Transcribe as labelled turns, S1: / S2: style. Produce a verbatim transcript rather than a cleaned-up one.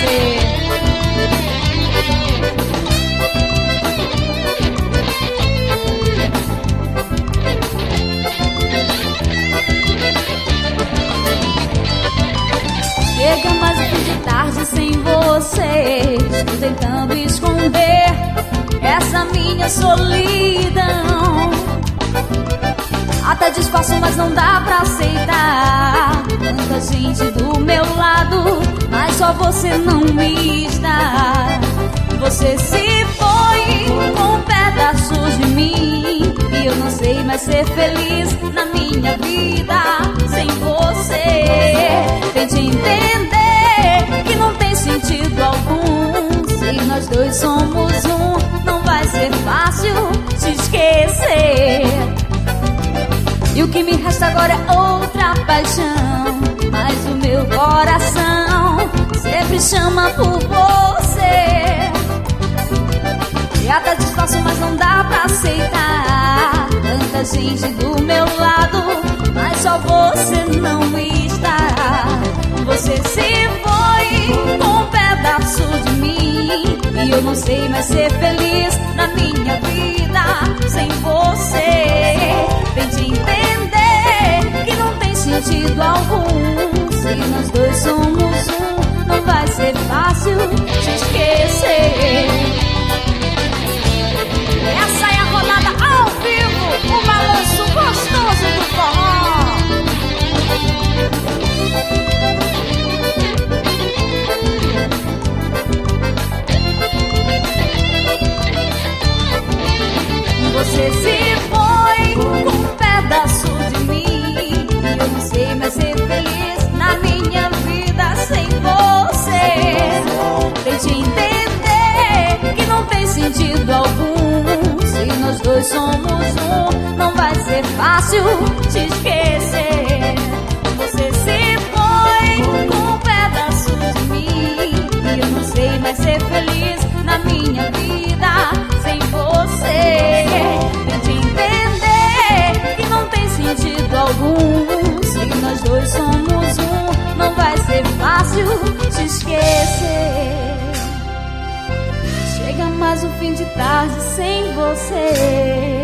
S1: você. Chega mais um fim de tarde sem você. Estou tentando esconder essa minha solidão. Até disfarço, mas não dá pra aceitar. Tanta gente do meu lado, mas só você não me está. Você se foi com pedaços de mim, e eu não sei mais ser feliz na minha vida sem você. Tente entender que não tem sentido algum. Se nós dois somos um, não vai ser fácil te esquecer. E o que me resta agora é outra paixão, mas o meu coração sempre chama por você. E até disfarço, mas não dá pra aceitar. Tanta gente do meu lado, mas só você não está. Você se foi com um pedaço de mim, e eu não sei mais ser feliz na minha vida sem você. Tente entender que não tem sentido algum. Se nós dois somos um, não vai ser fácil te esquecer. Essa é a rodada ao vivo, o balanço gostoso do forró. Você se foi com um pedaço de mim, e eu não sei mais ser feliz na minha vida sem você. Tente entender que não tem sentido algum. Se nós dois somos um, não vai ser fácil te esquecer. Você se foi com um pedaço de mim, e eu não sei mais ser feliz na minha vida sem você. Tente entender que não tem sentido algum. Se nós dois somos um, não vai ser fácil te esquecer. Chega mais um fim de tarde sem você.